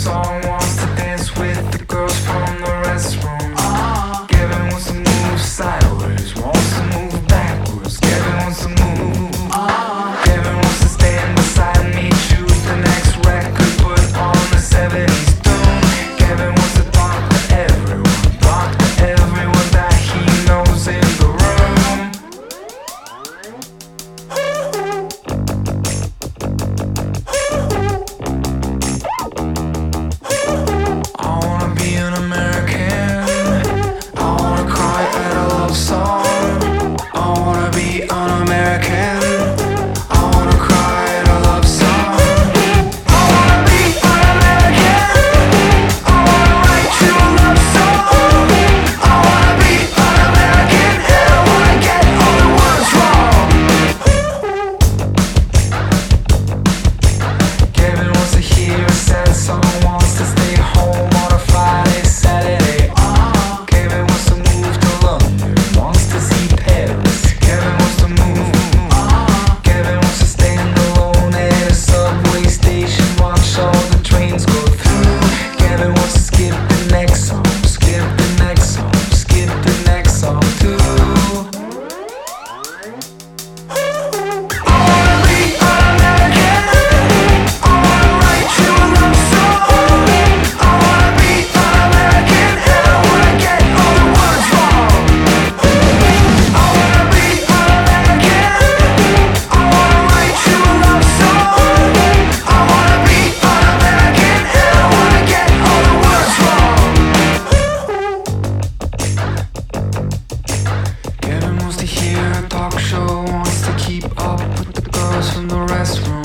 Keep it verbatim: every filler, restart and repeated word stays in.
song, wants to dance with the girls from the restroom. Kevin wants to move sideways, wants to move backwards. Kevin wants to move. Kevin wants to stand beside me, choose the next record, put on the seventies tune. Kevin wants to talk to everyone, talk to everyone that he knows in the room. I wanna be an American. I wanna cry at a love song. I wanna be an American. I wanna cry at a love song. I wanna be an American. I wanna write you a love song. I wanna be an American and I wanna get all the words wrong. Kevin wants to hear a sad song, wants to stay home on a Friday, Saturday. Kevin wants to move to London, wants to see Paris. Kevin wants to move. Kevin wants to stand alone at a subway station, watch all the trains go through. Kevin wants to skip the next song, skip the next song, skip the next song too. I wanna be an American. I wanna write you a love song. I wanna be an American and I wanna get all the words wrong. I wanna be an American. I wanna write you a love song. I wanna be an American and I wanna get all the words wrong. Kevin wants to hear a talk show, wants to keep up with the girls from the restroom.